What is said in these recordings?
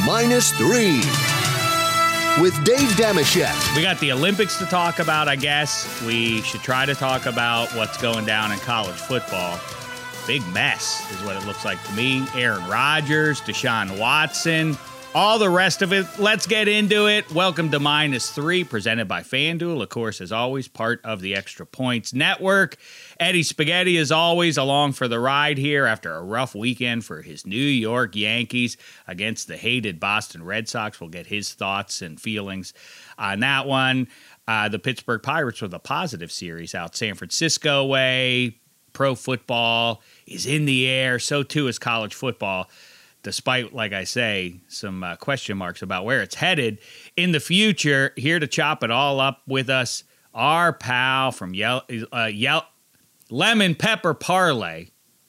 -3 with Dave Dameshek. We got the Olympics to talk about, I guess. We should try to talk about what's going down in college football. Big mess is what it looks like to me. Aaron Rodgers, Deshaun Watson, all the rest of it. Let's get into it. Welcome to -3, presented by FanDuel. Of course, as always, part of the Extra Points Network. Eddie Spaghetti, as always, along for the ride here after a rough weekend for his New York Yankees against the hated Boston Red Sox. We'll get his thoughts and feelings on that one. The Pittsburgh Pirates with a positive series out San Francisco way. Pro football is in the air. So, too, is college football. Despite, like I say, some question marks about where it's headed in the future. Here to chop it all up with us, our pal from Lemon Pepper Parlay.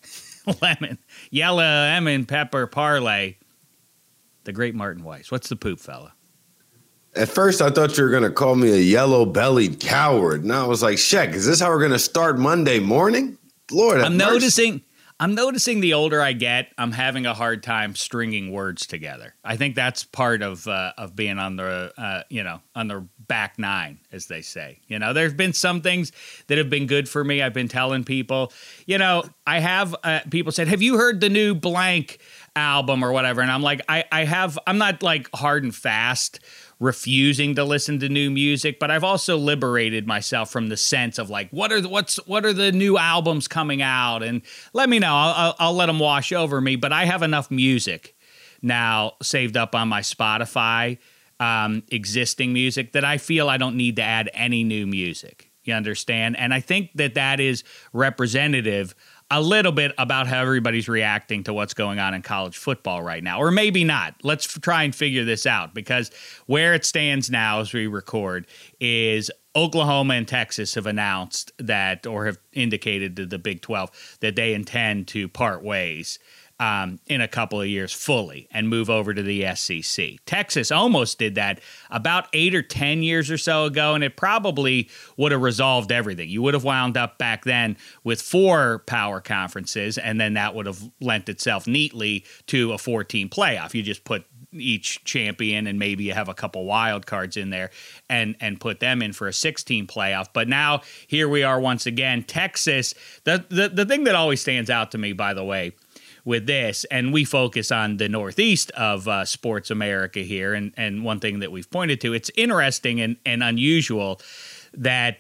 Yellow Lemon Pepper Parlay. The great Martin Weiss. What's the poop, fella? At first, I thought you were going to call me a yellow-bellied coward. And I was like, Sheck, is this how we're going to start Monday morning? Lord, I'm noticing the older I get, I'm having a hard time stringing words together. I think that's part of being on the on the back nine, as they say. You know, there's been some things that have been good for me. I've been telling people, I have people said, "Have you heard the new blank album or whatever?" And I'm like, I have. I'm not like hard and fast refusing to listen to new music, but I've also liberated myself from the sense of like, what are the new albums coming out, and let me know. I'll let them wash over me. But I have enough music now saved up on my Spotify, existing music, that I feel I don't need to add any new music. You understand? And I think that is representative a little bit about how everybody's reacting to what's going on in college football right now. Or maybe not. Let's try and figure this out, because where it stands now as we record is Oklahoma and Texas have announced that, or have indicated to the Big 12 that they intend to part ways in a couple of years fully and move over to the SEC. Texas almost did that about 8 or 10 years or so ago, and it probably would have resolved everything. You would have wound up back then with 4 power conferences, and then that would have lent itself neatly to a 14 playoff. You just put each champion, and maybe you have a couple wild cards in there and put them in for a 16 playoff. But now here we are once again. Texas, the thing that always stands out to me, by the way, with this, and we focus on the Northeast of sports America here, and one thing that we've pointed to, it's interesting and unusual that,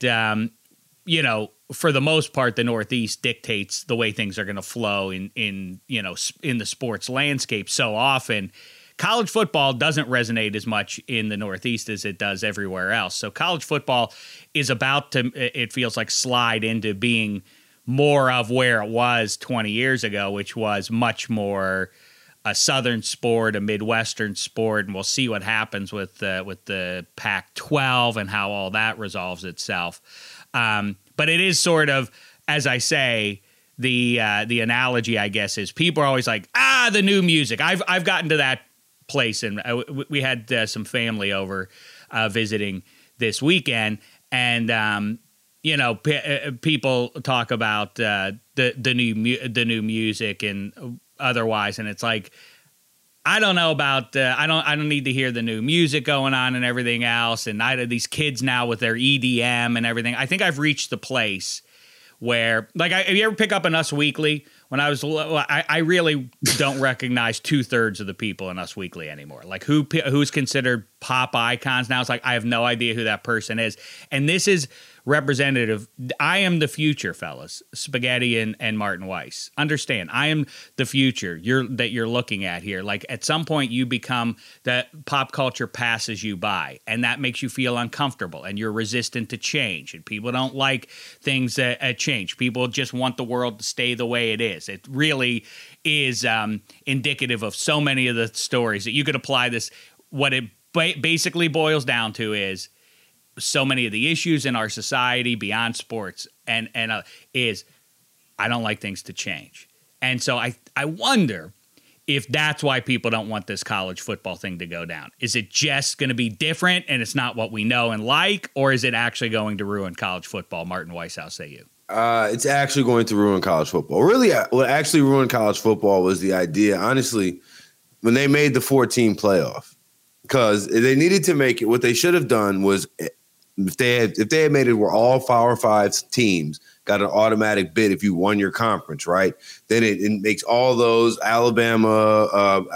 for the most part, the Northeast dictates the way things are going to flow in the sports landscape so often. College football doesn't resonate as much in the Northeast as it does everywhere else. So college football is about to, it feels like, slide into being more of where it was 20 years ago, which was much more a Southern sport, a Midwestern sport, and we'll see what happens with the Pac-12 and how all that resolves itself. But it is sort of, as I say, the analogy, I guess, is people are always like, the new music. I've gotten to that place, and we had some family over visiting this weekend, and people talk about the new music and otherwise, and it's like, I don't know about I don't need to hear the new music going on and everything else, and these kids now with their EDM and everything. I think I've reached the place where, like, if you ever pick up an Us Weekly? When I was, I really don't recognize 2/3 of the people in Us Weekly anymore. Like, who's considered pop icons now? It's like, I have no idea who that person is. And this is representative. I am the future, fellas. Spaghetti and Martin Weiss. Understand, I am the future that you're looking at here. Like, at some point you become that pop culture passes you by, and that makes you feel uncomfortable, and you're resistant to change, and people don't like things that change. People just want the world to stay the way it is. It really is indicative of so many of the stories that you could apply this. What it basically boils down to is so many of the issues in our society beyond sports and is, I don't like things to change. And so I wonder if that's why people don't want this college football thing to go down. Is it just going to be different and it's not what we know and like, or is it actually going to ruin college football? Martin Weiss, how say you? It's actually going to ruin college football. Really, what actually ruined college football was the idea, honestly, when they made the 14 playoff, because they needed to make it. What they should have done was if they had made it where all Power 5 teams got an automatic bid if you won your conference, right? Then it makes all those Alabama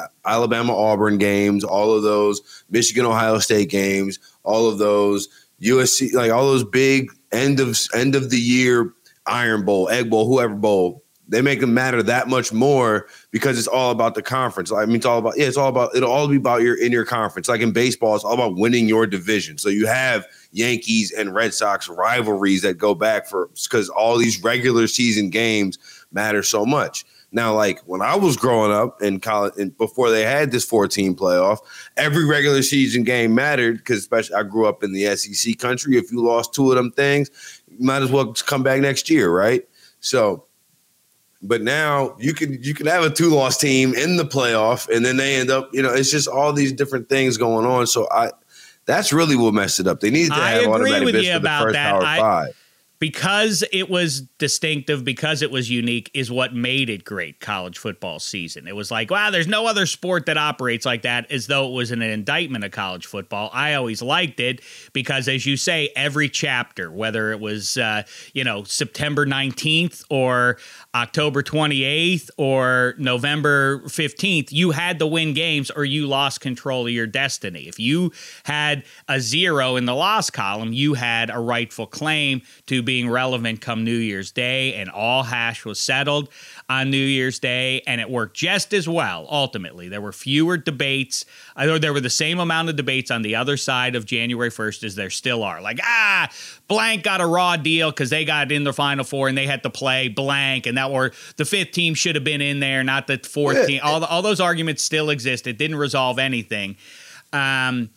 Auburn games, all of those Michigan Ohio State games, all of those USC, like all those big end of the year Iron Bowl, Egg Bowl, whoever bowl. They make them matter that much more because it's all about the conference. I mean, it'll all be about in your conference. Like in baseball, it's all about winning your division. So you have Yankees and Red Sox rivalries that go back because all these regular season games matter so much. Now, like when I was growing up in college and before they had this 14 playoff, every regular season game mattered because especially I grew up in the SEC country. If you lost 2 of them things, you might as well come back next year, right? So, but now you can have a 2-loss team in the playoff, and then they end up, it's just all these different things going on. So that's really what messed it up. They needed to have automatic bids for the first Power 5. Because it was distinctive, because it was unique, is what made it great college football season. It was like, wow, there's no other sport that operates like that, as though it was an indictment of college football. I always liked it because, as you say, every chapter, whether it was, September 19th or October 28th or November 15th, you had to win games or you lost control of your destiny. If you had a 0 in the loss column, you had a rightful claim to being relevant come New Year's Day, and all hash was settled on New Year's Day, and it worked just as well. Ultimately, there were fewer debates. There were the same amount of debates on the other side of January 1st as there still are. Like, blank got a raw deal because they got in the Final Four and they had to play blank, and the 5th team should have been in there, not the 4th team. All those arguments still exist. It didn't resolve anything. But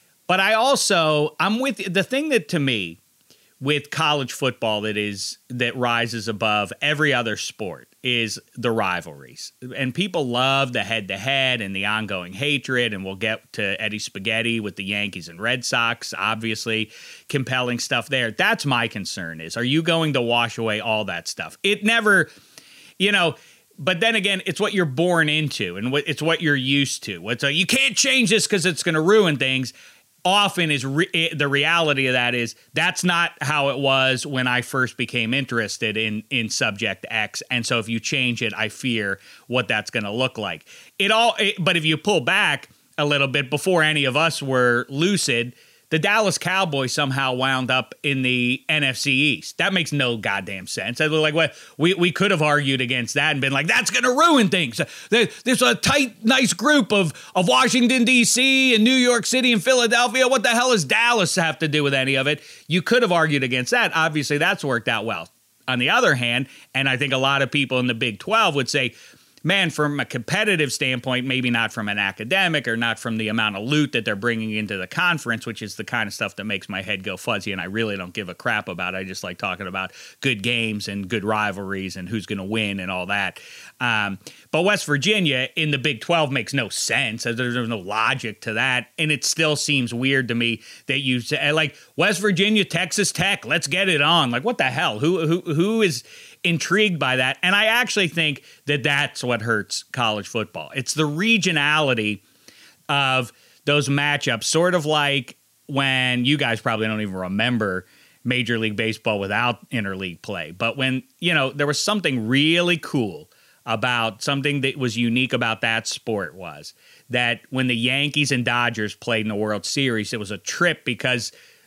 I'm with you. The thing that to me, with college football that rises above every other sport is the rivalries. And people love the head-to-head and the ongoing hatred, and we'll get to Eddie Spaghetti with the Yankees and Red Sox, obviously compelling stuff there. That's my concern is, are you going to wash away all that stuff? It never, but then again, it's what you're born into and it's what you're used to. You can't change this because it's going to ruin things. Often is the reality of that is that's not how it was when I first became interested in subject X. And so if you change it, I fear what that's going to look like. But if you pull back a little bit, before any of us were lucid, the Dallas Cowboys somehow wound up in the NFC East. That makes no goddamn sense. I was like, well, we could have argued against that and been like, that's going to ruin things. There's a tight, nice group of Washington, D.C. and New York City and Philadelphia. What the hell does Dallas have to do with any of it? You could have argued against that. Obviously, that's worked out well. On the other hand, and I think a lot of people in the Big 12 would say, man, from a competitive standpoint, maybe not from an academic or not from the amount of loot that they're bringing into the conference, which is the kind of stuff that makes my head go fuzzy and I really don't give a crap about. I just like talking about good games and good rivalries and who's going to win and all that. But West Virginia in the Big 12 makes no sense. There's no logic to that. And it still seems weird to me that you say, like, West Virginia, Texas Tech, let's get it on. Like, what the hell? Who is intrigued by that? And I actually think that that's what hurts college football. It's the regionality of those matchups, sort of like when you guys probably don't even remember Major League Baseball without interleague play. But when, there was something really cool about something that was unique about that sport was that when the Yankees and Dodgers played in the World Series, it was a trip because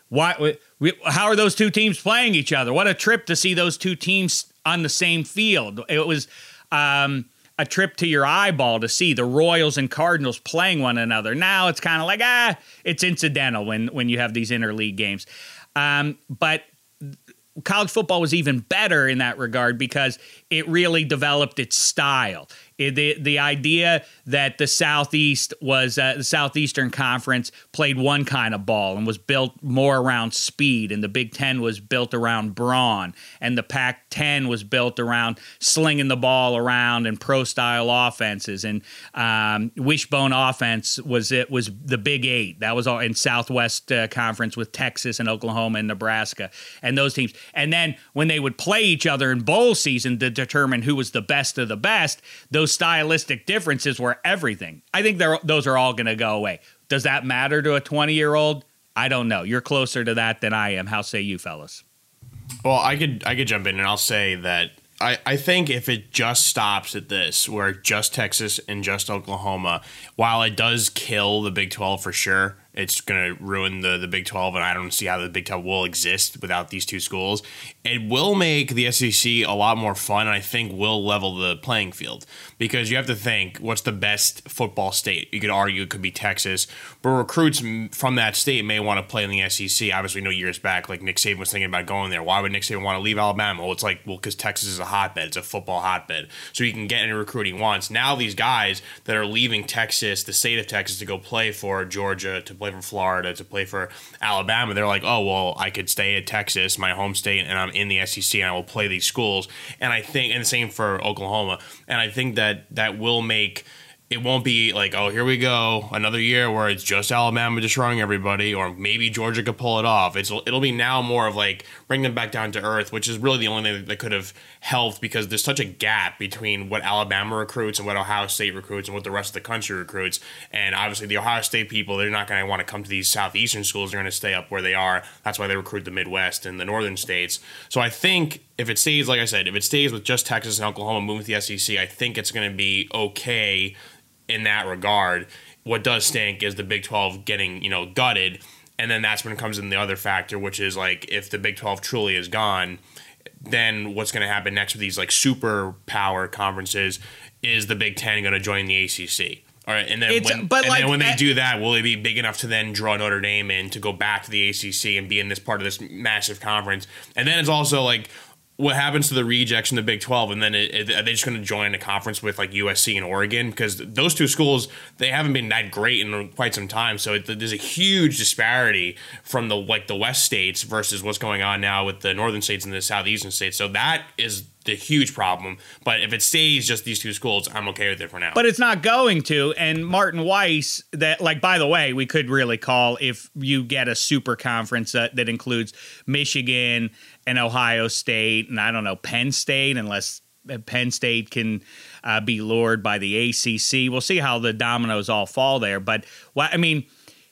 how are those two teams playing each other? What a trip to see those two teams on the same field. It was a trip to your eyeball to see the Royals and Cardinals playing one another. Now it's kind of like, it's incidental when you have these interleague games. But college football was even better in that regard because it really developed its style. The idea that the Southeast was the Southeastern Conference played one kind of ball and was built more around speed, and the Big Ten was built around brawn, and the Pac-10 was built around slinging the ball around and pro-style offenses, and wishbone offense was the Big Eight. That was all in Southwest Conference with Texas and Oklahoma and Nebraska and those teams. And then when they would play each other in bowl season to determine who was the best of the best, those those stylistic differences were everything. I think those are all going to go away. Does that matter to a 20-year-old? I don't know. You're closer to that than I am. How say you, fellas? Well, I could jump in and I'll say that I think if it just stops at this, where just Texas and just Oklahoma, while it does kill the Big 12 for sure, it's going to ruin the Big 12, and I don't see how the Big 12 will exist without these two schools. It will make the SEC a lot more fun, and I think will level the playing field. Because you have to think, what's the best football state? You could argue it could be Texas, but recruits from that state may want to play in the SEC. Obviously, we know years back, like Nick Saban was thinking about going there. Why would Nick Saban want to leave Alabama? Well, it's like, because Texas is a hotbed. It's a football hotbed. So he can get any recruit he wants. Now these guys that are leaving Texas, the state of Texas, to go play for Georgia, to play for Florida, to play for Alabama, they're like, oh, well, I could stay at Texas, my home state, and I'm in the SEC, and I will play these schools. And I think, and the same for Oklahoma. And I think that will make, it won't be like, oh, here we go, another year where it's just Alabama destroying everybody, or maybe Georgia could pull it off. It'll be now more of like, bring them back down to earth, which is really the only thing that could have helped, because there's such a gap between what Alabama recruits and what Ohio State recruits and what the rest of the country recruits. And obviously the Ohio State people, they're not going to want to come to these southeastern schools. They're going to stay up where they are. That's why they recruit the Midwest and the northern states. So I think if it stays, like I said, if it stays with just Texas and Oklahoma moving to the SEC, I think it's going to be okay in that regard. What does stink is the Big 12 getting, gutted. And then that's when it comes in the other factor, which is like, if the Big 12 truly is gone, then what's going to happen next with these like super power conferences? Is the Big 10 going to join the ACC? All right, and then when they do that, will it be big enough to then draw Notre Dame in to go back to the ACC and be in this part of this massive conference? And then it's also like, what happens to the rejects in the Big 12, and then are they just going to join a conference with like USC and Oregon? Because those two schools, they haven't been that great in quite some time. So there's a huge disparity from the West states versus what's going on now with the northern states and the southeastern states. So that is the huge problem. But if it stays just these two schools, I'm okay with it for now. But it's not going to. And Martin Weiss, that, like, by the way, we could really call, if you get a super conference that includes Michigan and Ohio State, and I don't know, Penn State, unless Penn State can be lured by the ACC. We'll see how the dominoes all fall there. But, well, I mean,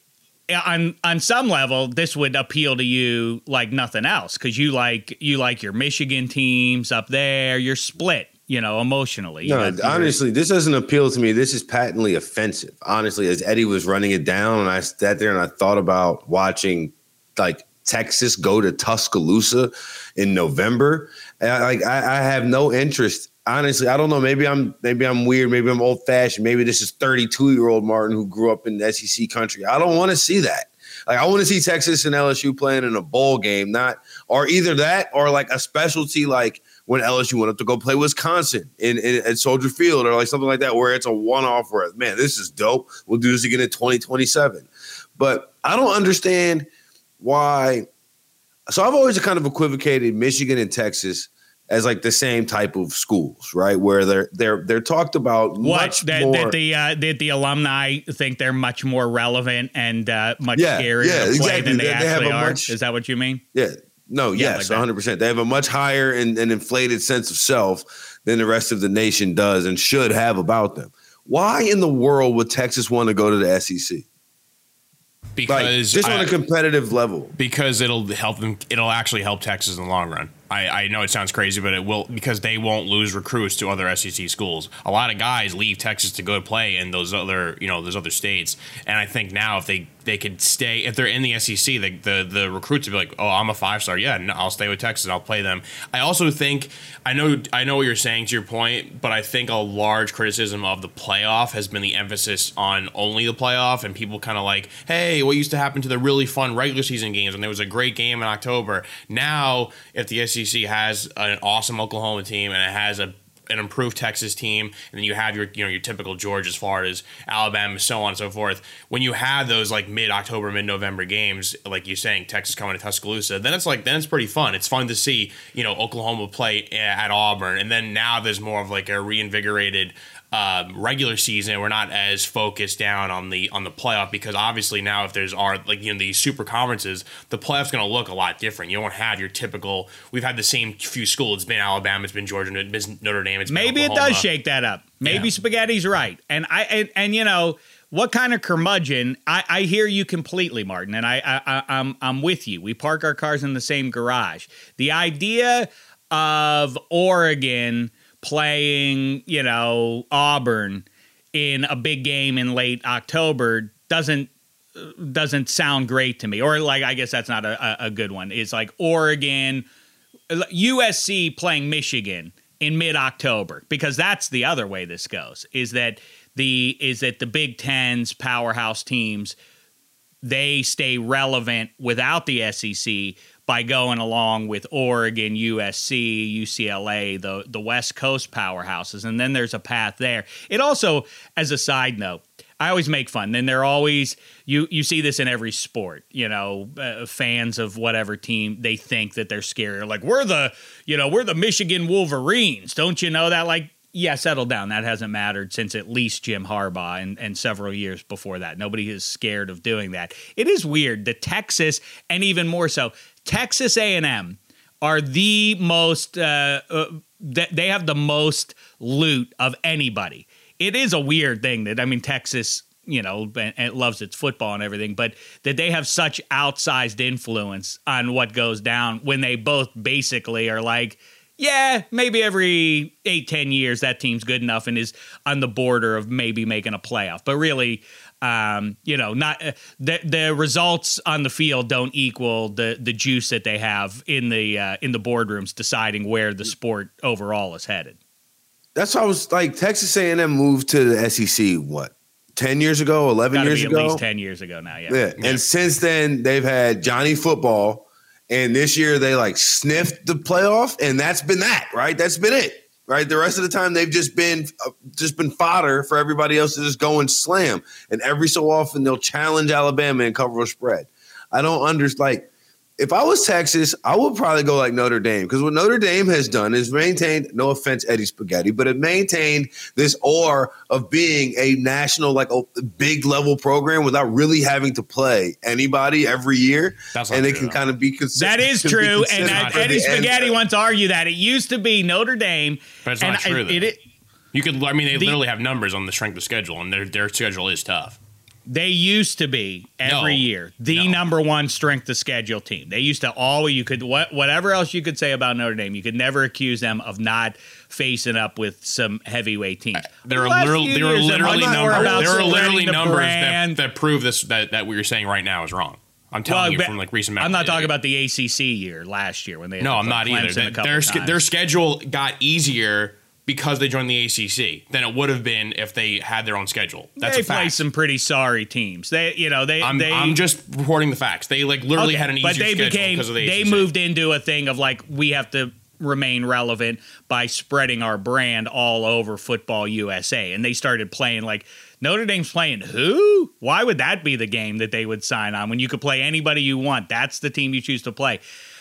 on some level, this would appeal to you like nothing else, because you like your Michigan teams up there. You're split, emotionally. No, honestly, this doesn't appeal to me. This is patently offensive. Honestly, as Eddie was running it down, and I sat there and I thought about watching like Texas go to Tuscaloosa in November. I have no interest. Honestly, I don't know. Maybe I'm weird. Maybe I'm old fashioned. Maybe this is 32-year-old Martin who grew up in the SEC country. I don't want to see that. Like, I want to see Texas and LSU playing in a bowl game, or either that or like a specialty, like when LSU went up to go play Wisconsin at Soldier Field, or like something like that, where it's a one-off where, man, this is dope. We'll do this again in 2027. But I don't understand why. So I've always kind of equivocated Michigan and Texas as like the same type of schools, right? Where they're talked about much more. That the alumni think they're much more relevant and much scarier to play than they actually are. Is that what you mean? Yeah. No, yes, like 100%. They have a much higher and inflated sense of self than the rest of the nation does and should have about them. Why in the world would Texas want to go to the SEC? Because just on a competitive level. Because it'll help them. It'll actually help Texas in the long run. I know it sounds crazy, but it will, because they won't lose recruits to other SEC schools. A lot of guys leave Texas to go play in those other states. And I think now if they could stay, if they're in the SEC, the recruits would be like, oh, I'm a 5-star. Yeah, no, I'll stay with Texas. I'll play them. I also think, I know what you're saying to your point, but I think a large criticism of the playoff has been the emphasis on only the playoff, and people kind of like, hey, what used to happen to the really fun regular season games when there was a great game in October? Now, if the SEC has an awesome Oklahoma team and it has an improved Texas team, and then you have your typical Georgia, as far as Alabama, so on and so forth. When you have those like mid-October, mid-November games, like you're saying, Texas coming to Tuscaloosa, then it's pretty fun. It's fun to see Oklahoma play at Auburn, and then now there's more of like a reinvigorated regular season. We're not as focused down on the playoff, because obviously now if there's these super conferences, the playoff's going to look a lot different. You won't have your typical. We've had the same few schools. It's been Alabama, it's been Georgia, it's been Notre Dame. game. It's maybe it does shake that up. Maybe Spaghetti's right. And what kind of curmudgeon? I hear you completely, Martin, and I'm with you. We park our cars in the same garage. The idea of Oregon playing, Auburn in a big game in late October doesn't sound great to me. Or I guess that's not a good one. It's like Oregon, USC playing Michigan in mid-October, because that's the other way this goes. Is that the Big Ten's powerhouse teams, they stay relevant without the SEC by going along with Oregon, USC, UCLA, the West Coast powerhouses, and then there's a path there. It also, as a side note, I always make fun. Then they're always you see this in every sport. Fans of whatever team, they think that they're scary. Like we're the Michigan Wolverines. Don't you know that? Like, yeah, settle down. That hasn't mattered since at least Jim Harbaugh and several years before that. Nobody is scared of doing that. It is weird that Texas, and even more so, Texas A&M are the most. They have the most loot of anybody. It is a weird thing that, Texas, it loves its football and everything, but that they have such outsized influence on what goes down when they both basically are like, yeah, maybe every 8-10 years that team's good enough and is on the border of maybe making a playoff. But really, not the results on the field don't equal the juice that they have in the boardrooms deciding where the sport overall is headed. That's why I was like, Texas A&M moved to the SEC, 10 years ago, 11 years ago? At least 10 years ago now, yeah. And since then, they've had Johnny Football, and this year they sniffed the playoff, and that's been that, right? That's been it, right? The rest of the time they've just been fodder for everybody else to just go and slam. And every so often they'll challenge Alabama and cover a spread. I don't understand. If I was Texas, I would probably go like Notre Dame, because what Notre Dame has done is maintained, no offense, Eddie Spaghetti, but it maintained this aura of being a national, a big level program without really having to play anybody every year. That's and they can kind of be consistent. That is true. And Eddie Spaghetti wants to argue that. It used to be Notre Dame. But it's not true, though. You could, they literally have numbers on the strength of schedule, and their schedule is tough. They used to be every year the number one strength of schedule team. They used to always, whatever else you could say about Notre Dame, you could never accuse them of not facing up with some heavyweight teams. There are literally numbers that prove this that what you're saying right now is wrong. I'm telling you from recent memory. I'm not talking about the ACC year last year when they. No, I'm not either. Their schedule got easier because they joined the ACC than it would have been if they had their own schedule. That's a fact. They play some pretty sorry teams. I'm just reporting the facts. They literally had an easier schedule because of the ACC. They moved into a thing of we have to remain relevant by spreading our brand all over Football USA, and they started playing Notre Dame's playing who? Why would that be the game that they would sign on when you could play anybody you want? That's the team you choose to play.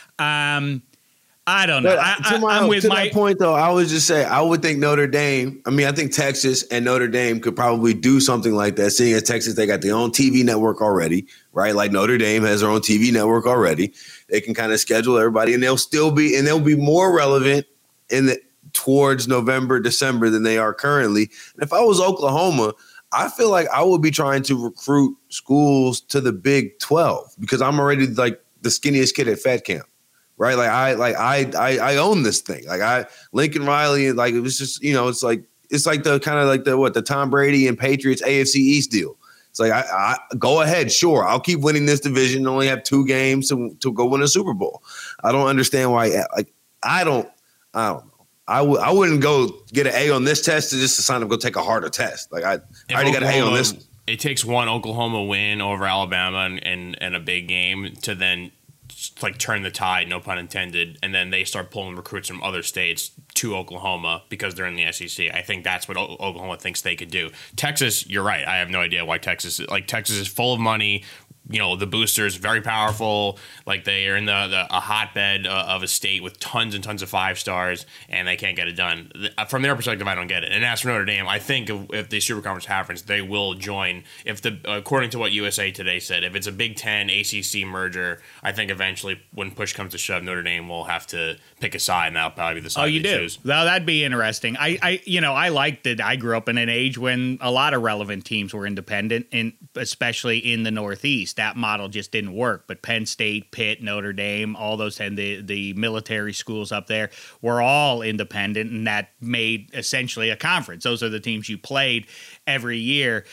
I don't know. That point, though, I would just say I would think Notre Dame. I think Texas and Notre Dame could probably do something like that. Seeing as Texas, they got their own TV network already, right? Like Notre Dame has their own TV network already. They can kind of schedule everybody, and they'll be more relevant towards November, December than they are currently. And if I was Oklahoma, I feel like I would be trying to recruit schools to the Big 12 because I'm already the skinniest kid at Fed Camp. Right, I own this thing. Lincoln Riley, it was just it's like the kind of the Tom Brady and Patriots AFC East deal. It's I go ahead, sure, I'll keep winning this division. Only have 2 games to go win a Super Bowl. I don't understand why. I don't know. I wouldn't go get an A on this test to sign up go take a harder test. I already got an A on this. It takes one Oklahoma win over Alabama and a big game to then turn the tide, no pun intended, and then they start pulling recruits from other states to Oklahoma because they're in the SEC. I think that's what Oklahoma thinks they could do. Texas, you're right. I have no idea why Texas is full of money, the boosters very powerful, like they are in a hotbed of a state with tons and tons of 5 stars, and they can't get it done. From their perspective, I don't get it. And as for Notre Dame, I think if the Super Conference happens, they will join. According to what USA Today said, if it's a Big Ten ACC merger, I think eventually, when push comes to shove, Notre Dame will have to pick a side, and that'll probably be the side they choose. Well, that'd be interesting. I liked it. I grew up in an age when a lot of relevant teams were independent, and especially in the Northeast. That model just didn't work. But Penn State, Pitt, Notre Dame, all those and the military schools up there were all independent, and that made essentially a conference. Those are the teams you played every year.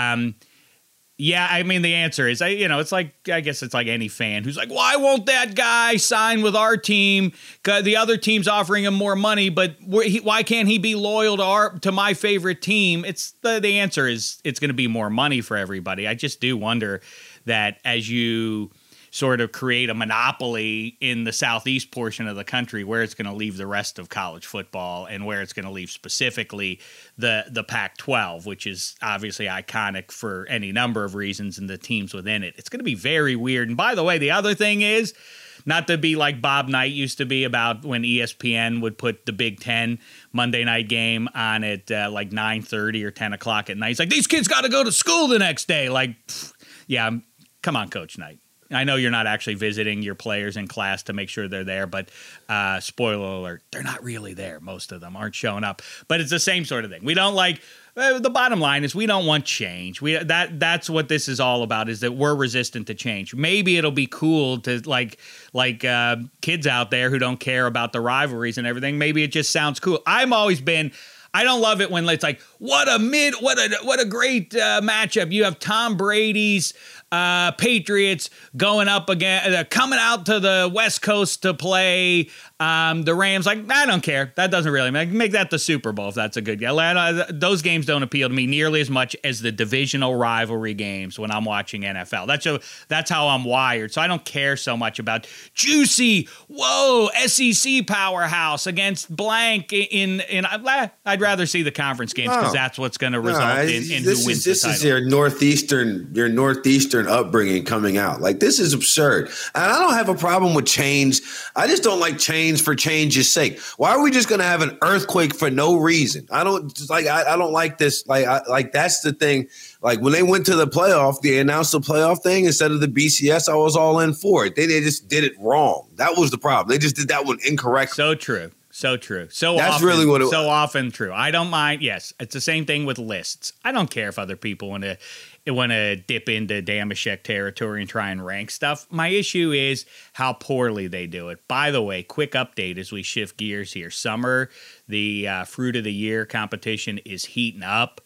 Yeah, I mean, the answer is, it's like, I guess it's like any fan who's like, why won't that guy sign with our team? The other team's offering him more money, but why can't he be loyal to my favorite team? It's the answer is it's going to be more money for everybody. I just do wonder that as you sort of create a monopoly in the southeast portion of the country, where it's going to leave the rest of college football and where it's going to leave specifically the Pac-12, which is obviously iconic for any number of reasons and the teams within it. It's going to be very weird. And by the way, the other thing is, not to be like Bob Knight used to be about when ESPN would put the Big Ten Monday night game on at like 9:30 or 10 o'clock at night. He's like, these kids got to go to school the next day. Like, yeah, come on, Coach Knight. I know you're not actually visiting your players in class to make sure they're there, but spoiler alert, they're not really there. Most of them aren't showing up. But it's the same sort of thing. We don't like the bottom line is we don't want change. That's what this is all about, is that we're resistant to change. Maybe it'll be cool to like kids out there who don't care about the rivalries and everything. Maybe it just sounds cool. I don't love it when it's like, what a great matchup. You have Tom Brady's Patriots going up again, coming out to the West Coast to play the Rams. Like, I don't care. That doesn't really make that the Super Bowl if that's a good game. Those games don't appeal to me nearly as much as the divisional rivalry games when I'm watching NFL. That's how I'm wired. So I don't care so much about juicy, SEC powerhouse against blank I'd rather see the conference games because that's what's going to result in who wins the title. This is your northeastern upbringing coming out. Like, this is absurd. And I don't have a problem with change. I just don't like change for change's sake. Why are we just going to have an earthquake for no reason? I don't like this. Like that's the thing. Like, when they went to the playoff, they announced the playoff thing instead of the BCS. I was all in for it. They just did it wrong. That was the problem. They just did that one incorrect. So true. So true. So that's often, really what it was. So often true. I don't mind. Yes, it's the same thing with lists. I don't care if other people want to dip into Damashek territory and try and rank stuff. My issue is how poorly they do it. By the way, quick update as we shift gears here. Summer, the fruit of the year competition is heating up.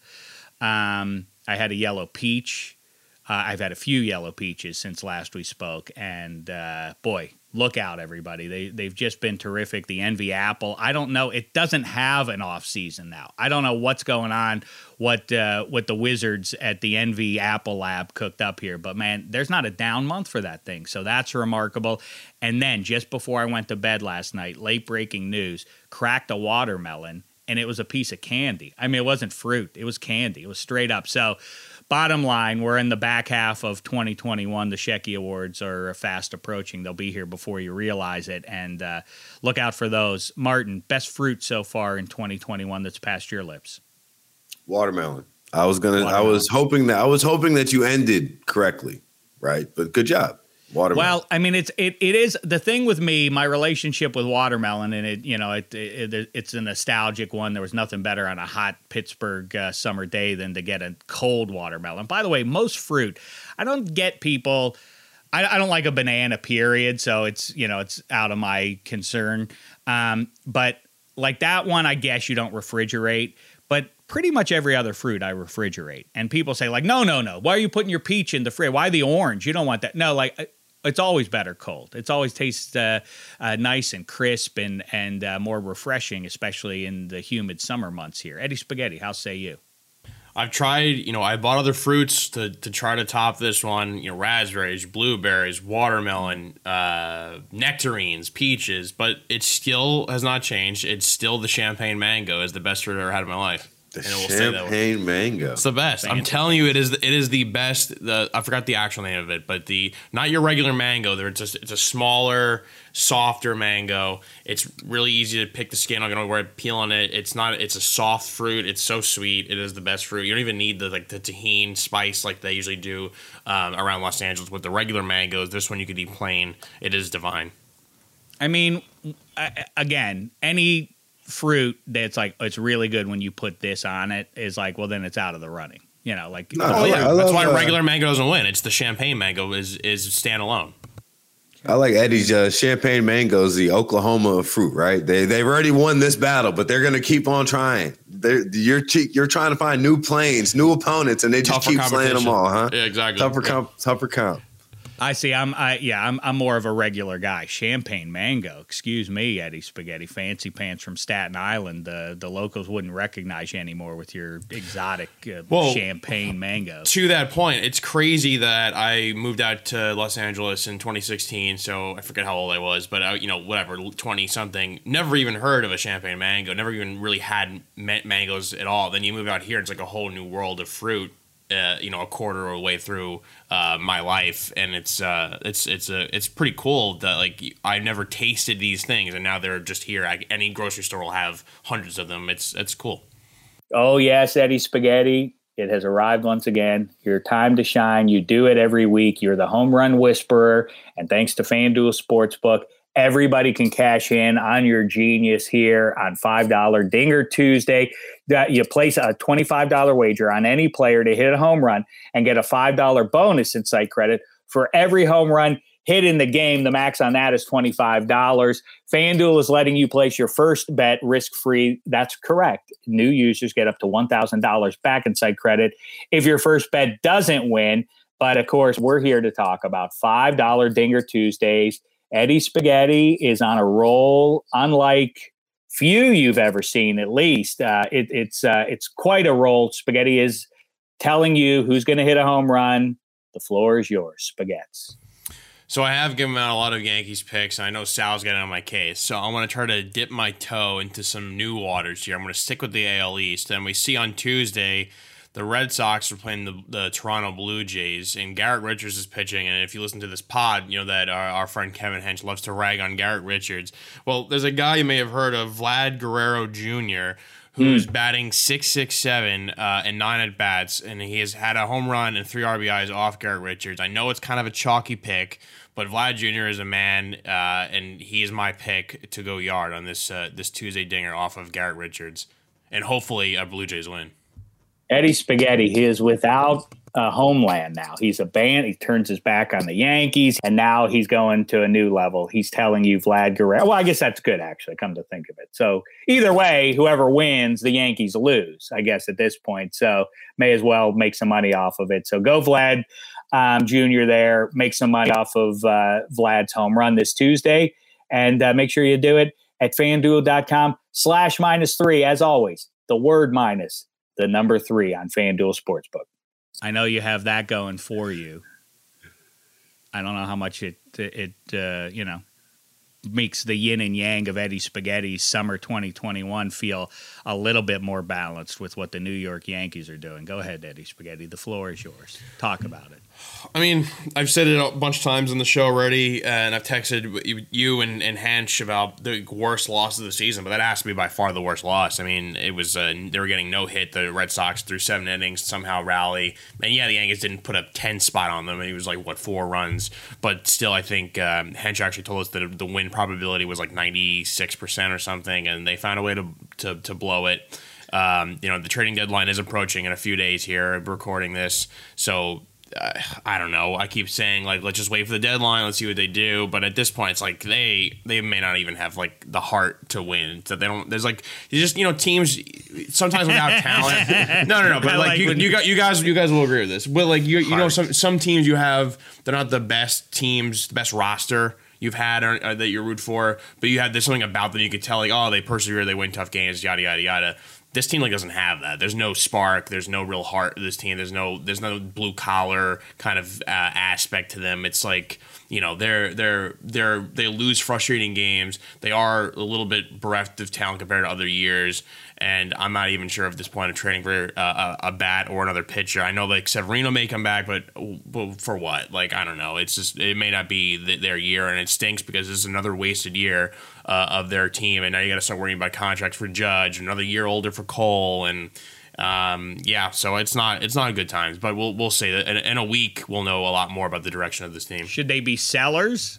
I had a yellow peach. I've had a few yellow peaches since last we spoke, and boy, look out, everybody. They've just been terrific. The Envy Apple, I don't know. It doesn't have an off season now. I don't know what's going on, what the wizards at the Envy Apple Lab cooked up here. But, man, there's not a down month for that thing. So that's remarkable. And then just before I went to bed last night, late breaking news, cracked a watermelon, and it was a piece of candy. I mean, it wasn't fruit. It was candy. It was straight up. So bottom line, we're in the back half of 2021. The Shecky Awards are fast approaching. They'll be here before you realize it. And look out for those. Martin, best fruit so far in 2021 that's passed your lips? Watermelon. I was hoping that you ended correctly, right? But good job. Watermelon. Well, I mean, it is the thing with me, my relationship with watermelon, and it's a nostalgic one. There was nothing better on a hot Pittsburgh summer day than to get a cold watermelon. By the way, most fruit, I don't get people. I don't like a banana, period. So it's out of my concern. But like that one, I guess you don't refrigerate. But pretty much every other fruit I refrigerate. And people say like, no. Why are you putting your peach in the fridge? Why the orange? You don't want that. No, like. It's always better cold. It's always tastes nice and crisp and more refreshing, especially in the humid summer months here. Eddie Spaghetti, how say you? I've tried, I bought other fruits to try to top this one, raspberries, blueberries, watermelon, nectarines, peaches, but it still has not changed. It's still the champagne mango is the best fruit I've ever had in my life. The and it will stay that way. champagne mango. It's the best. I'm telling you, it is the best. I forgot the actual name of it, but not your regular mango. It's a smaller, softer mango. It's really easy to pick the skin. I'm gonna go ahead peel on it. It's a soft fruit. It's so sweet. It is the best fruit. You don't even need the tahini spice like they usually do around Los Angeles with the regular mangoes. This one you could eat plain. It is divine. I mean, again, any fruit that's like it's really good when you put this on it is like, well, then it's out of the running. You know, like that's why regular mango doesn't win. It's the champagne mango is standalone. I like Eddie's champagne mangoes, the Oklahoma of fruit, right? They've already won this battle, but they're going to keep on trying. You're trying to find new planes, new opponents, and they just keep slaying them all, huh? Yeah, exactly. Tougher comp. I see. I'm more of a regular guy. Champagne mango. Excuse me, Eddie Spaghetti. Fancy pants from Staten Island. The locals wouldn't recognize you anymore with your exotic champagne mango. To that point, it's crazy that I moved out to Los Angeles in 2016. So I forget how old I was, but whatever, 20 something. Never even heard of a champagne mango. Never even really had mangoes at all. Then you move out here, it's like a whole new world of fruit. A quarter of the way through my life, and it's pretty cool that like I've never tasted these things, and now they're just here. Any grocery store will have hundreds of them. It's cool. Oh yes, Eddie Spaghetti. It has arrived once again. Your time to shine. You do it every week. You're the home run whisperer, and thanks to FanDuel Sportsbook, everybody can cash in on your genius here on $5 Dinger Tuesday. You place a $25 wager on any player to hit a home run and get a $5 bonus in site credit for every home run hit in the game. The max on that is $25. FanDuel is letting you place your first bet risk-free. That's correct. New users get up to $1,000 back in site credit if your first bet doesn't win. But, of course, we're here to talk about $5 Dinger Tuesdays. Eddie Spaghetti is on a roll, unlike few you've ever seen, at least. It's quite a roll. Spaghetti is telling you who's going to hit a home run. The floor is yours, Spaghettis. So I have given out a lot of Yankees picks, and I know Sal's getting on my case. So I'm going to try to dip my toe into some new waters here. I'm going to stick with the AL East. And we see on Tuesday the Red Sox are playing the Toronto Blue Jays, and Garrett Richards is pitching. And if you listen to this pod, you know that our friend Kevin Hench loves to rag on Garrett Richards. Well, there's a guy you may have heard of, Vlad Guerrero Jr., who's batting .667 and 9 at-bats, and he has had a home run and 3 RBIs off Garrett Richards. I know it's kind of a chalky pick, but Vlad Jr. is a man, and he is my pick to go yard on this Tuesday dinger off of Garrett Richards, and hopefully a Blue Jays win. Eddie Spaghetti, he is without a homeland now. He's a band. He turns his back on the Yankees, and now he's going to a new level. He's telling you Vlad Guerrero. Well, I guess that's good, actually, come to think of it. So either way, whoever wins, the Yankees lose, I guess, at this point. So may as well make some money off of it. So go Vlad Jr. there. Make some money off of Vlad's home run this Tuesday. And make sure you do it at FanDuel.com/-3. As always, the word minus, the number 3 on FanDuel Sportsbook. I know you have that going for you. I don't know how much it makes the yin and yang of Eddie Spaghetti's summer 2021 feel a little bit more balanced with what the New York Yankees are doing. Go ahead, Eddie Spaghetti. The floor is yours. Talk about it. I mean, I've said it a bunch of times on the show already, and I've texted you and Hench about the worst loss of the season, but that has to be by far the worst loss. I mean, it was they were getting no hit. The Red Sox through 7 innings somehow rally, and yeah, the Yankees didn't put a 10 spot on them, and he was like 4 runs, but still, I think Hench actually told us that the win probability was like 96% or something, and they found a way to blow it. The trading deadline is approaching in a few days here. We're recording this, so. I don't know. I keep saying, like, let's just wait for the deadline. Let's see what they do. But at this point, it's like they may not even have, like, the heart to win. So they don't – there's, like – you just, teams sometimes without talent. No. But, like, you guys will agree with this. But, like, you know, some teams you have – they're not the best teams, the best roster you've had or that you root for. But there's something about them you could tell, like, oh, they persevere, they win tough games, yada, yada, yada. this team doesn't have that. There's no spark. There's no real heart to this team. There's no blue collar kind of aspect to them. It's like, they lose frustrating games. They are a little bit bereft of talent compared to other years. And I'm not even sure at this point of trading for a bat or another pitcher. I know Severino may come back, but for what? I don't know. It's just, it may not be their year, and it stinks because this is another wasted year of their team. And now you got to start worrying about contracts for Judge, another year older for Cole, and so it's not a good time. But we'll say that in a week we'll know a lot more about the direction of this team. Should they be sellers?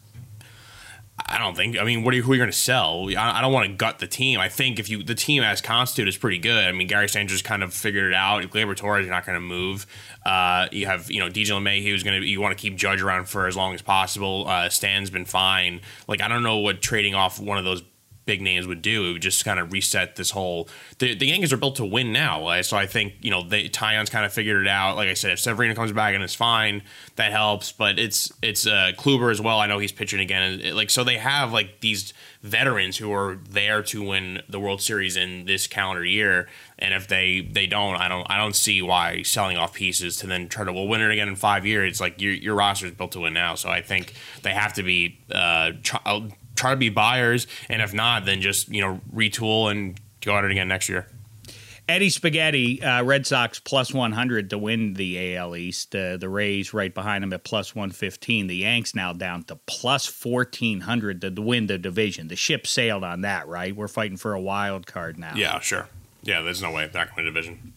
I don't think. I mean, who are you going to sell? I don't want to gut the team. I think the team as constituted is pretty good. I mean, Gary Sanchez kind of figured it out. Gleyber Torres, you're not going to move. You have DJ LeMahieu, who's going to. You want to keep Judge around for as long as possible. Stan's been fine. I don't know what trading off one of those big names would do. It would just kind of reset this whole. The Yankees are built to win now, so I think Taillon's kind of figured it out. Like I said, if Severino comes back and is fine, that helps. But it's Kluber as well. I know he's pitching again. So they have these veterans who are there to win the World Series in this calendar year. And if they don't, I don't see why selling off pieces to then try to win it again in 5 years. It's your roster is built to win now. So I think they have to be try to be buyers, and if not, then just retool and go at it again next year. Eddie Spaghetti, Red Sox plus 100 to win the AL East. The Rays right behind them at plus 115. The Yanks now down to plus 1,400 to win the division. The ship sailed on that, right? We're fighting for a wild card now. Yeah, sure. Yeah, there's no way back in the division.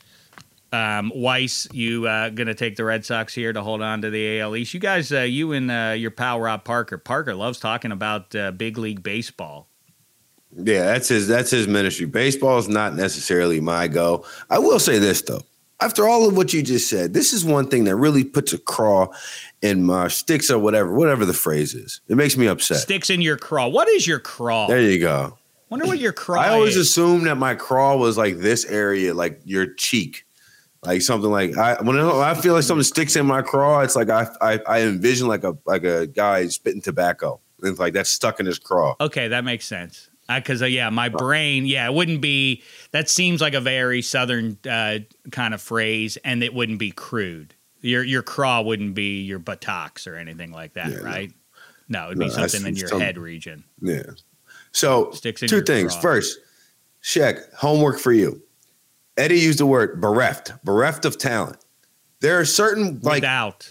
Weiss, you going to take the Red Sox here to hold on to the AL East? You guys, you and your pal Rob Parker. Parker loves talking about big league baseball. Yeah, that's his ministry. Baseball is not necessarily my go. I will say this, though. After all of what you just said, this is one thing that really puts a craw in my sticks or whatever the phrase is. It makes me upset. Sticks in your craw. What is your craw? There you go. Wonder what your craw is. I always assumed that my craw was this area, your cheek. Something when I feel like something sticks in my craw, it's I envision like a guy spitting tobacco. And it's that's stuck in his craw. Okay, that makes sense. Because my brain, it wouldn't be. That seems like a very southern kind of phrase, and it wouldn't be crude. Your craw wouldn't be your buttocks or anything like that, right? No, it'd be something in your head region. Yeah. So Sticks in two your things. craw. First, Shaq, homework for you. Eddie used the word bereft of talent. There are certain without.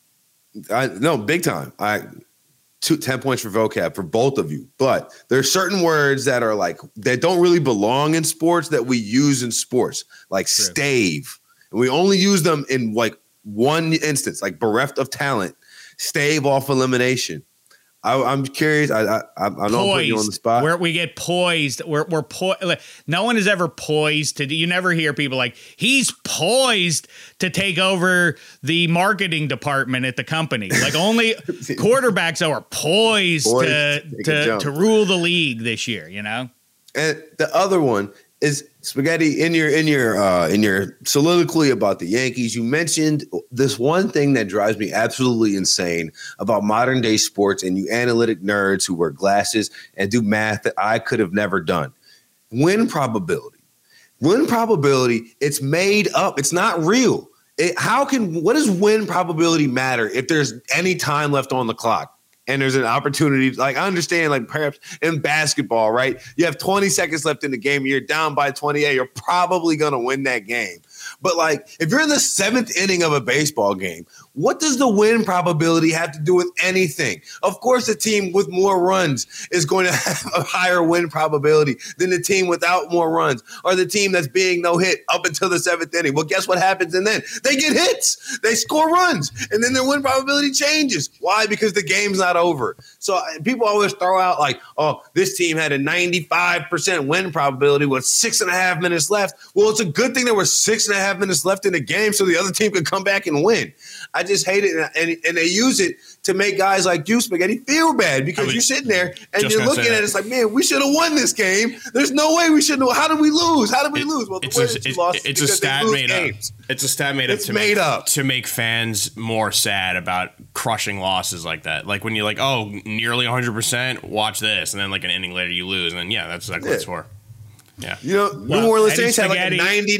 No, big time. 10 points for vocab for both of you. But there are certain words that are that don't really belong in sports that we use in sports, like True. stave. And we only use them in one instance, bereft of talent, stave off elimination. I'm curious. I know I'm putting you on the spot. We get poised. We're no one is ever poised to. You never hear people he's poised to take over the marketing department at the company. Only quarterbacks are poised to rule the league this year. And the other one is Spaghetti. In your soliloquy about the Yankees, you mentioned this one thing that drives me absolutely insane about modern day sports and you analytic nerds who wear glasses and do math that I could have never done. Win probability. Win probability, it's made up. It's not real. What does win probability matter if there's any time left on the clock? And there's an opportunity, I understand, perhaps in basketball, right? You have 20 seconds left in the game. You're down by 28. You're probably going to win that game. But, if you're in the seventh inning of a baseball game, what does the win probability have to do with anything? Of course, the team with more runs is going to have a higher win probability than the team without more runs or the team that's being no hit up until the seventh inning. Well, guess what happens? And then they get hits. They score runs. And then their win probability changes. Why? Because the game's not over. So people always throw out this team had a 95% win probability with 6.5 minutes left. Well, it's a good thing there were 6.5 minutes left in the game so the other team could come back and win. I just hate it. And they use it to make guys like you, Spaghetti, feel bad because you're sitting there and you're looking at it. It's man, we should have won this game. There's no way we shouldn't have. How did we lose? Well, the way that you lost it's a stat made games. Up. It's a stat made it's up made up to make fans more sad about crushing losses like that. When you're nearly 100%, watch this. And then an inning later you lose. And then, that's exactly what it's for. Yeah. You know, New Orleans Saints had like a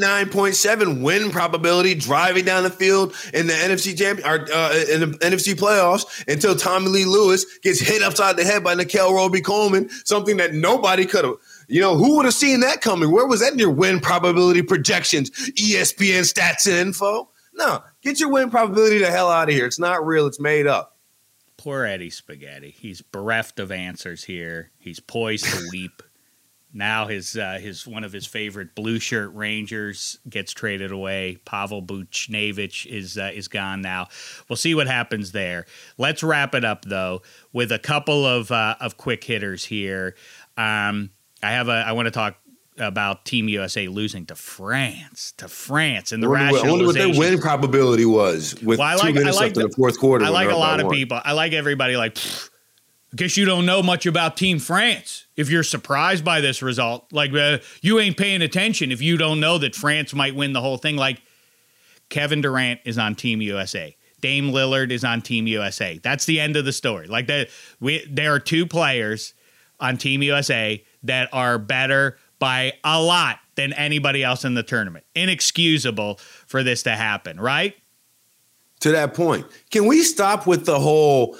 99.7 win probability driving down the field in the NFC in the NFC playoffs until Tommy Lee Lewis gets hit upside the head by Nickel Roby-Coleman, something that nobody could have. You know, who would have seen that coming? Where was that in your win probability projections? ESPN stats and info? No, get your win probability the hell out of here. It's not real. It's made up. Poor Eddie Spaghetti. He's bereft of answers here. He's poised to weep. Now his one of his favorite blue shirt Rangers gets traded away. Pavel Buchnevich is gone now. We'll see what happens there. Let's wrap it up though with a couple of quick hitters here. I want to talk about Team USA losing to France, and the rationalization. I wonder what their win probability was with 2 minutes left in the fourth quarter. I like a lot of people. I like everybody like, I guess you don't know much about Team France if you're surprised by this result. Like, you ain't paying attention if you don't know that France might win the whole thing. Like, Kevin Durant is on Team USA. Dame Lillard is on Team USA. That's the end of the story. Like, there are two players on Team USA that are better by a lot than anybody else in the tournament. Inexcusable for this to happen, right? To that point, can we stop with the whole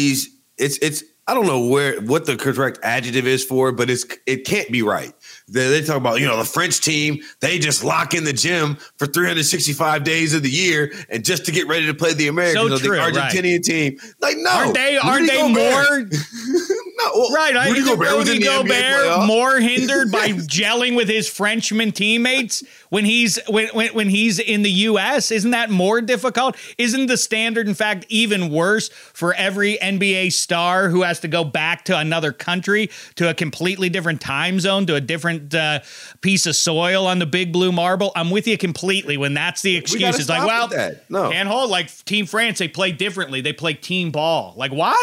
it's I don't know what the correct adjective is for it, but it can't be right. They talk about, the French team, they just lock in the gym for 365 days of the year and just to get ready to play the Americans, so true, the Argentinian team. Like, no. Aren't they more No, well, right? Rudy Gobert more hindered by Yes. gelling with his Frenchman teammates when he's in the U.S. Isn't that more difficult? Isn't the standard, in fact, even worse for every NBA star who has to go back to another country, to a completely different time zone, to a different piece of soil on the big blue marble? I'm with you completely when that's the excuse. It's like, well, can't hold. Like Team France, they play differently. They play team ball. Like, what?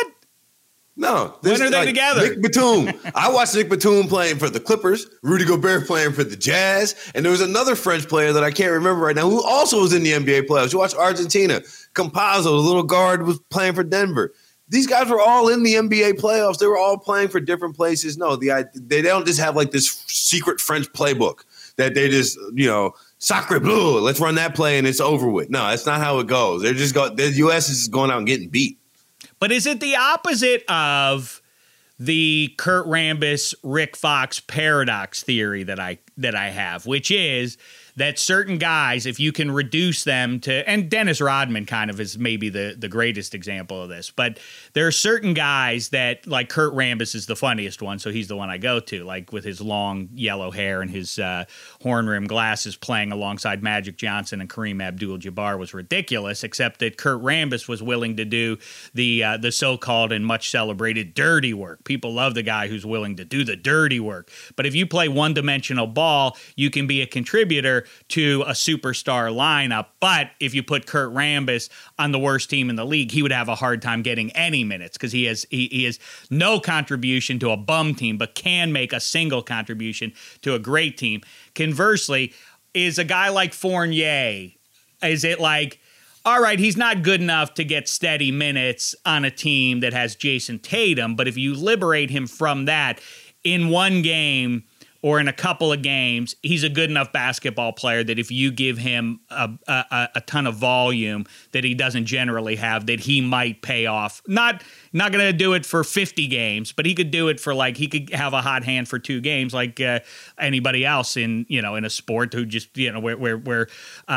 No. When are they together? Nick Batum. I watched Nick Batum playing for the Clippers, Rudy Gobert playing for the Jazz, and there was another French player that I can't remember right now who also was in the NBA playoffs. You watch Argentina. Campazzo, the little guard, was playing for Denver. These guys were all in the NBA playoffs. They were all playing for different places. No, they don't just have like this secret French playbook that they just, sacre bleu, let's run that play and it's over with. No, that's not how it goes. The U.S. is going out and getting beat. But is it the opposite of the Kurt Rambis, Rick Fox paradox theory that I have, which is that certain guys, if you can reduce them to, and Dennis Rodman kind of is maybe the greatest example of this, but there are certain guys that, like Kurt Rambis is the funniest one, so he's the one I go to, like with his long yellow hair and his horn-rimmed glasses playing alongside Magic Johnson and Kareem Abdul-Jabbar was ridiculous, except that Kurt Rambis was willing to do the so-called and much celebrated dirty work. People love the guy who's willing to do the dirty work. But if you play one-dimensional ball, you can be a contributor to a superstar lineup. But if you put Kurt Rambis on the worst team in the league, he would have a hard time getting any minutes because he has no contribution to a bum team, but can make a single contribution to a great team. Conversely, is a guy like Fournier, is it like, all right, he's not good enough to get steady minutes on a team that has Jason Tatum, but if you liberate him from that in one game or in a couple of games, he's a good enough basketball player that if you give him a ton of volume that he doesn't generally have, that he might pay off. Not going to do it for 50 games, but he could do it for he could have a hot hand for 2 games like anybody else in a sport who just, where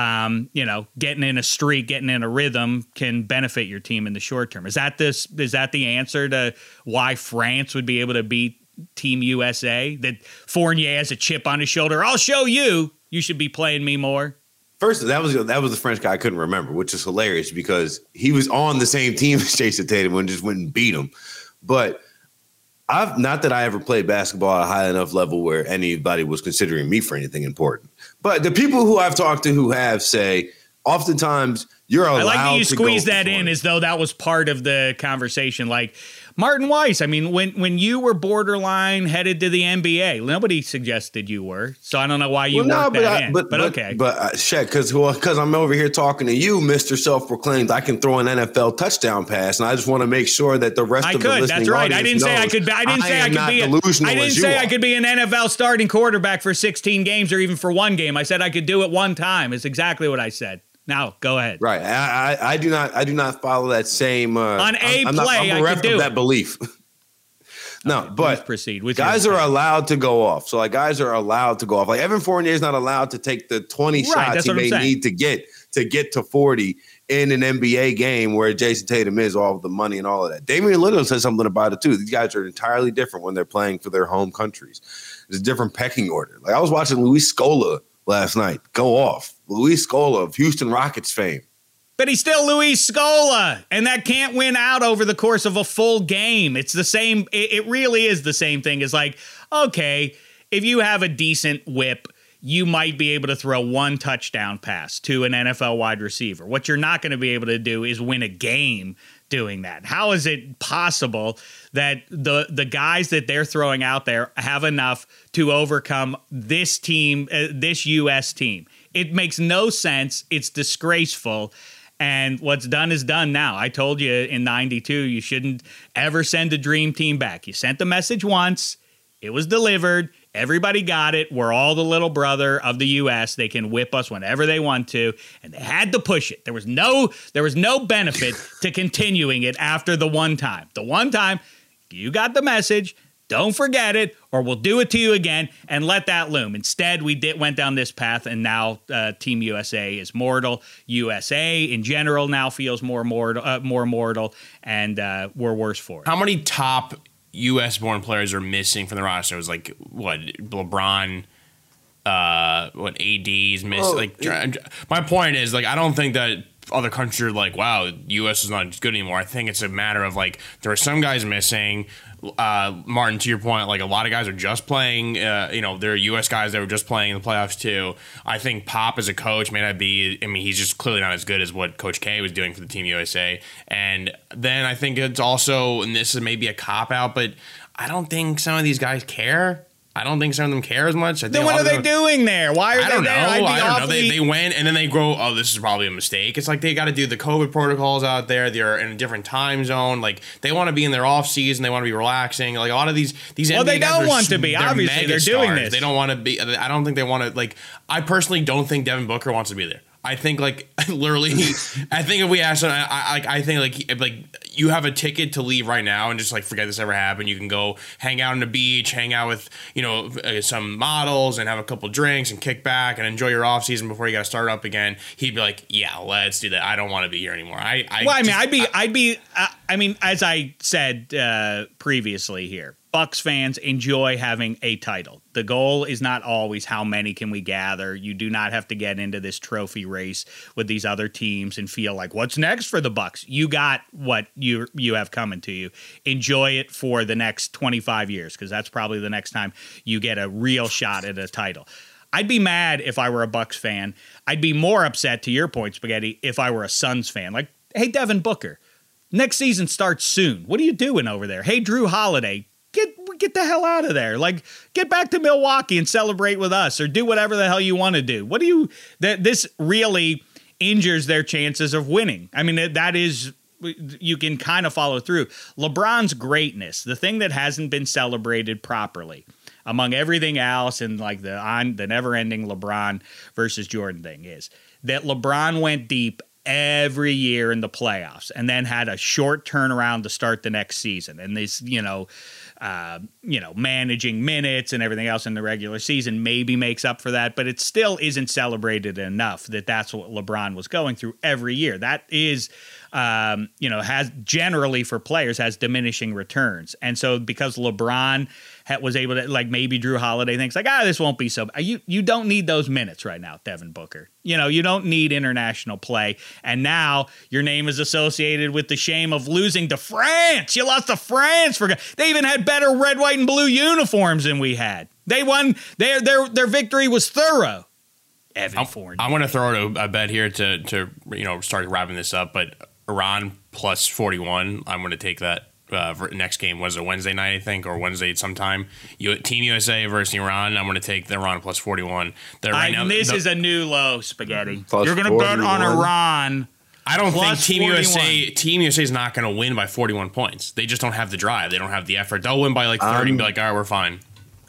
getting in a streak, getting in a rhythm can benefit your team in the short term. Is that the answer to why France would be able to beat Team USA, that Fournier has a chip on his shoulder? I'll show you. You should be playing me more. First, that was the French guy I couldn't remember, which is hilarious because he was on the same team as Jason Tatum and just went and beat him. But not that I ever played basketball at a high enough level where anybody was considering me for anything important. But the people who I've talked to who have say, oftentimes you're allowed to go. I like that you squeeze that in as though that was part of the conversation. Like, Martin Weiss, I mean, when you were borderline headed to the NBA, nobody suggested you were. So I don't know why you worked that in. But okay. But Shaq, because I'm over here talking to you, Mr. Self-Proclaimed, I can throw an NFL touchdown pass, and I just want to make sure that the rest of the listening That's right. I didn't say I could. I didn't say I could be an NFL starting quarterback for 16 games or even for one game. I said I could do it one time. Is exactly what I said. Now go ahead. Right. I do not follow that same on a I'm play. I could do that belief. No, okay, but proceed with guys are allowed to go off. So like guys are allowed to go off. Like Evan Fournier is not allowed to take the 20 shots he may need to get to 40 in an NBA game where Jason Tatum is, all of the money and all of that. Damian Lillard says something about it too. These guys are entirely different when they're playing for their home countries. There's a different pecking order. Like I was watching Luis Scola last night go off. Luis Scola of Houston Rockets fame. But he's still Luis Scola, and that can't win out over the course of a full game. It's the same. It really is the same thing. It's like, okay, if you have a decent whip, you might be able to throw one touchdown pass to an NFL wide receiver. What you're not going to be able to do is win a game doing that. How is it possible that the guys that they're throwing out there have enough to overcome this team, this U.S. team? It makes no sense. It's disgraceful. And what's done is done now. I told you in 92, you shouldn't ever send a dream team back. You sent the message once. It was delivered. Everybody got it. We're all the little brother of the U.S. They can whip us whenever they want to, and they had to push it. There was no benefit to continuing it after the one time. The one time, you got the message. Don't forget it, or we'll do it to you again, and let that loom. Instead, we went down this path, and now Team USA is mortal. USA in general now feels more mortal, and we're worse for it. How many top U.S.-born players are missing from the roster? It was like, what, LeBron, AD's missing. My point is, like, I don't think that other countries are like, wow, U.S. is not good anymore. I think it's a matter of, like, there are some guys missing. Martin, to your point, like a lot of guys are just playing, there are U.S. guys that were just playing in the playoffs too. I think Pop as a coach may not be, he's just clearly not as good as what Coach K was doing for the Team USA. And then I think it's also, and this is maybe a cop-out, but I don't think some of these guys care. I don't think some of them care as much. Then what are they doing there? Why are they there? I don't know. They went and then they go, oh, this is probably a mistake. It's like they got to do the COVID protocols out there. They're in a different time zone. Like they want to be in their off season. They want to be relaxing. Like a lot of these well, they don't want to be. Obviously, they're doing this. They don't want to be. I don't think they want to. Like I personally don't think Devin Booker wants to be there. I think literally, I think if we ask him, I think like you have a ticket to leave right now and just like forget this ever happened. You can go hang out on the beach, hang out with some models and have a couple drinks and kick back and enjoy your off season before you got to start up again. He'd be like, yeah, let's do that. I don't want to be here anymore. As I said previously here, Bucks fans enjoy having a title. The goal is not always how many can we gather. You do not have to get into this trophy race with these other teams and feel like, what's next for the Bucks? You got what you have coming to you. Enjoy it for the next 25 years because that's probably the next time you get a real shot at a title. I'd be mad if I were a Bucks fan. I'd be more upset, to your point, Spaghetti, if I were a Suns fan. Like, hey, Devin Booker, next season starts soon. What are you doing over there? Hey, Drew Holiday, get the hell out of there. Like, get back to Milwaukee and celebrate with us or do whatever the hell you want to do. This really injures their chances of winning. I mean, that is, you can kind of follow through. LeBron's greatness, the thing that hasn't been celebrated properly among everything else and like the never-ending LeBron versus Jordan thing is that LeBron went deep every year in the playoffs and then had a short turnaround to start the next season. And this, managing minutes and everything else in the regular season maybe makes up for that, but it still isn't celebrated enough that's what LeBron was going through every year. That is, has generally for players has diminishing returns. And so because LeBron was able to, like, maybe Drew Holiday thinks like, this won't be so. You don't need those minutes right now, Devin Booker. You don't need international play. And now your name is associated with the shame of losing to France. You lost to France. They even had better red, white, and blue uniforms than we had. They won. Their victory was thorough. Evan Fournier. I want to throw out a bet here to start wrapping this up, but Iran plus 41. I'm going to take that next game was a Wednesday night, I think, or Wednesday sometime. Team USA versus Iran. I'm going to take the Iran plus 41. This is a new low, Spaghetti. Plus You're going to bet on 41. Iran. I don't think Plus Team 41. USA is not going to win by 41 points. They just don't have the drive. They don't have the effort. They'll win by like 30 and be like, all right, we're fine.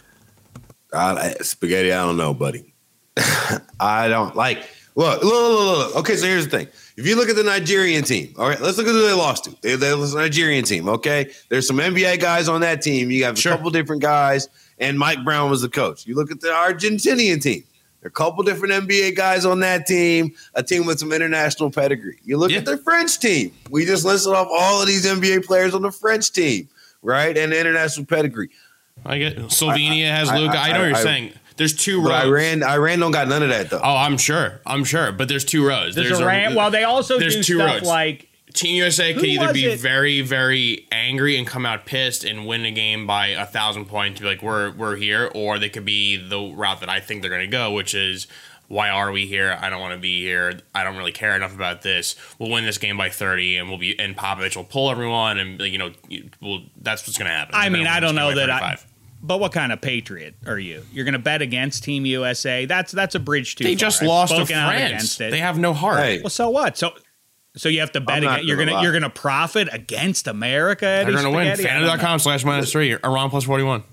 Spaghetti, I don't know, buddy. I don't like. Look. Okay, so here's the thing. If you look at the Nigerian team, all right, let's look at who they lost to. They lost to the Nigerian team, okay? There's some NBA guys on that team. You have a couple different guys, and Mike Brown was the coach. You look at the Argentinian team. There are a couple different NBA guys on that team, a team with some international pedigree. You look at the French team. We just listed off all of these NBA players on the French team, right? And the international pedigree. I get Slovenia has Luka. I know what you're saying. There's two rows. Iran don't got none of that, though. Oh, I'm sure. But there's two rows. There's Iran. Well, they also do two stuff roads. like Team USA could either was be it? very, very angry and come out pissed and win a game by 1,000 points, be like, we're here, or they could be the route that I think they're going to go, which is, why are we here? I don't want to be here. I don't really care enough about this. We'll win this game by 30, and Popovich will pull everyone, and that's what's going to happen. I mean, I don't know that but what kind of patriot are you? You're going to bet against Team USA? That's a bridge too far. They just I've lost to spoken out France. against it. They have no heart. Hey. Well, so what? So you have to bet against. You're gonna profit against America. They're going to win. Fantasy.com/-3. Iran plus 41.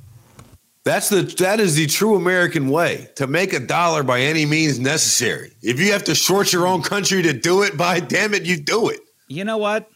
That is the true American way to make $1 by any means necessary. If you have to short your own country to do it, by damn it, you do it. You know what?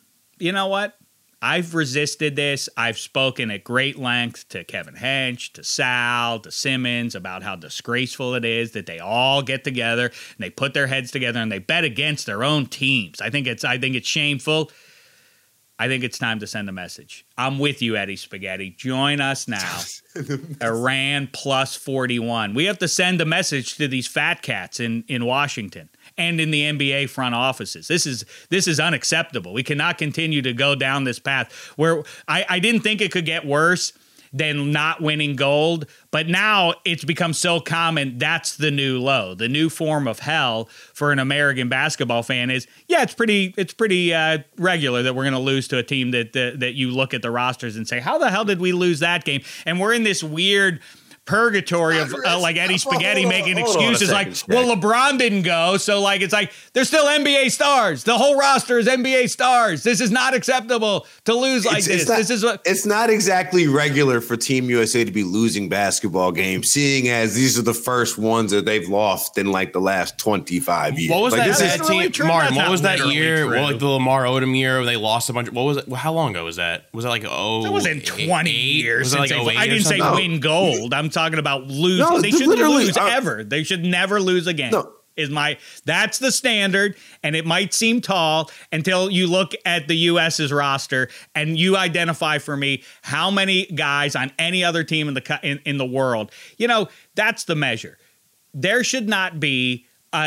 I've resisted this. I've spoken at great length to Kevin Hench, to Sal, to Simmons about how disgraceful it is that they all get together and they put their heads together and they bet against their own teams. I think it's shameful. I think it's time to send a message. I'm with you, Eddie Spaghetti. Join us now. Iran plus 41. We have to send a message to these fat cats in Washington and in the NBA front offices. This is unacceptable. We cannot continue to go down this path where I didn't think it could get worse than not winning gold, but now it's become so common. That's the new low. The new form of hell for an American basketball fan is, it's pretty regular that we're going to lose to a team that you look at the rosters and say, how the hell did we lose that game? And we're in this weird purgatory of like Eddie Spaghetti making excuses like, well, LeBron didn't go, so like it's like they're still NBA stars. The whole roster is NBA stars. This is not acceptable to lose like this. It's not exactly regular for Team USA to be losing basketball games, seeing as these are the first ones that they've lost in like the last 25 years. What was like, that team, true. Martin? That's What was not that year? literally true. Like the Lamar Odom year where they lost a bunch? What was it? How long ago was that? Was it like It wasn't 20 years. Was it like since 08 I didn't say No. win gold. I'm talking about lose. No, they shouldn't literally, lose ever. They should never lose again. No. That's the standard, and it might seem tall until you look at the US's roster and you identify for me how many guys on any other team in the world. That's the measure. There should not be.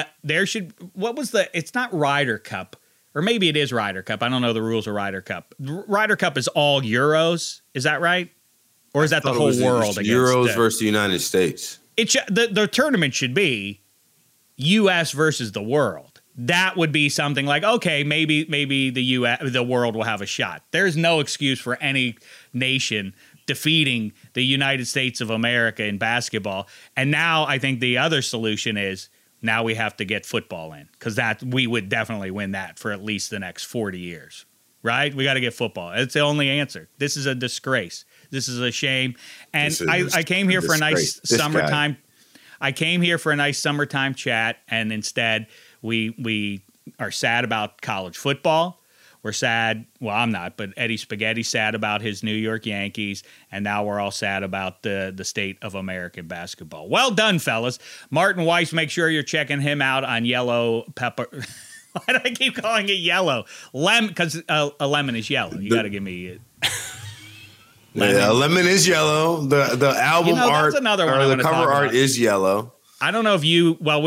It's not Ryder Cup, or maybe it is Ryder Cup. I don't know the rules of Ryder Cup. Ryder Cup is all Euros. Is that right? Or is that the whole world? Euros versus the United States. The tournament should be U.S. versus the world. That would be something like, okay, maybe the world will have a shot. There's no excuse for any nation defeating the United States of America in basketball. And now I think the other solution is now we have to get football in, because we would definitely win that for at least the next 40 years. Right? We got to get football. It's the only answer. This is a disgrace. This is a shame. And I came here for a nice summertime. I came here for a nice summertime chat, and instead we are sad about college football. We're sad. Well, I'm not, but Eddie Spaghetti's sad about his New York Yankees, and now we're all sad about the state of American basketball. Well done, fellas. Martin Weiss, make sure you're checking him out on Yellow Pepper. Why do I keep calling it yellow? Because a lemon is yellow. You got to give me it. Yeah, lemon is yellow. The album art that's another one or I'm the gonna cover talk art about. is yellow. I don't know if you. Well,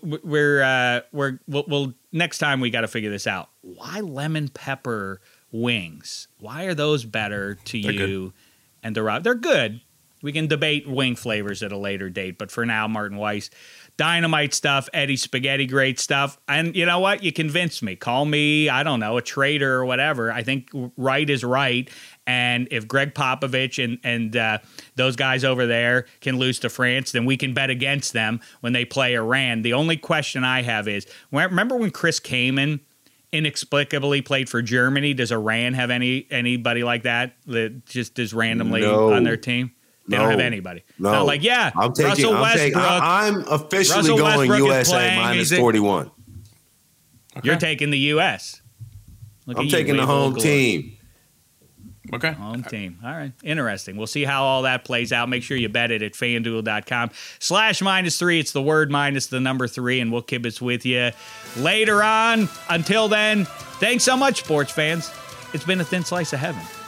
we'll next time we got to figure this out. Why lemon pepper wings? Why are those better to you? Good. And they're good. We can debate wing flavors at a later date, but for now, Martin Weiss. Dynamite stuff, Eddie Spaghetti, great stuff. And you know what? You convinced me. Call me, I don't know, a traitor or whatever. I think right is right. And if Greg Popovich and those guys over there can lose to France, then we can bet against them when they play Iran. The only question I have is, remember when Chris Kaman inexplicably played for Germany? Does Iran have anybody like that just is randomly on their team? They don't have anybody. No. Not like, Russell Westbrook. I'm officially Russell going Westbrook USA minus 41. Okay. You're taking the U.S. I'm taking the home team. Okay. Home team. All right. Interesting. We'll see how all that plays out. Make sure you bet it at FanDuel.com/-3. It's the word minus the number 3, and we'll kibitz with you later on. Until then, thanks so much, sports fans. It's been a thin slice of heaven.